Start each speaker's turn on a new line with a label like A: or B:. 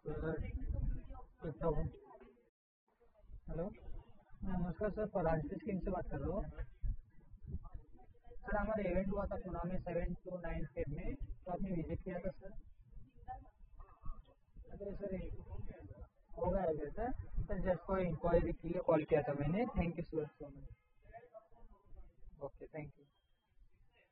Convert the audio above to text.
A: करता हूँ। हेलो, नमस्कार सर, परांजलि स्कीम से बात कर रहा हूँ। सर हमारा इवेंट हुआ था पुणे में 7 to 9 फेब में, तो आपने विजिट किया था सर। अरे सर होगा है sir. Sir just for inquiry के लिए कॉल किया था मैंने। Thank you sir so much. Okay, thank you.